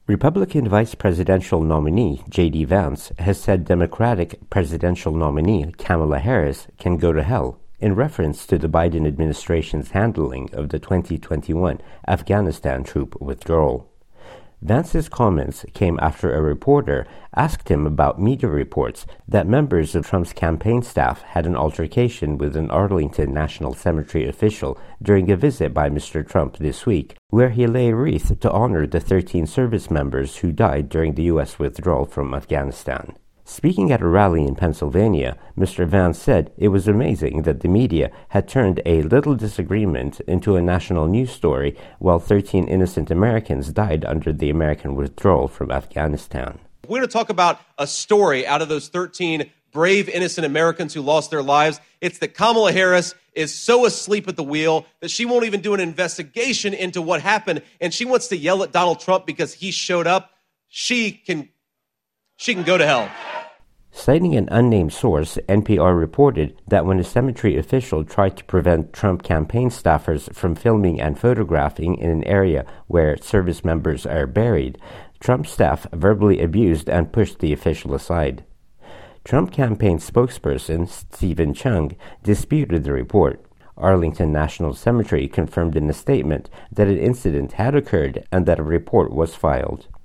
Republican vice presidential nominee J.D. Vance has said Democratic presidential nominee Kamala Harris can go to hell in reference to the Biden administration's handling of the 2021 Afghanistan troop withdrawal. Vance's comments came after a reporter asked him about media reports that members of Trump's campaign staff had an altercation with an Arlington National Cemetery official during a visit by Mr. Trump this week, where he lay a wreath to honor the 13 service members who died during the U.S. withdrawal from Afghanistan. Speaking at a rally in Pennsylvania, Mr. Vance said it was amazing that the media had turned a little disagreement into a national news story while 13 innocent Americans died under the American withdrawal from Afghanistan. We're going to talk about a story out of those 13 brave, innocent Americans who lost their lives. It's that Kamala Harris is so asleep at the wheel that she won't even do an investigation into what happened, and she wants to yell at Donald Trump because he showed up. She can go to hell. Citing an unnamed source, NPR reported that when a cemetery official tried to prevent Trump campaign staffers from filming and photographing in an area where service members are buried, Trump staff verbally abused and pushed the official aside. Trump campaign spokesperson Stephen Chung disputed the report. Arlington National Cemetery confirmed in a statement that an incident had occurred and that a report was filed.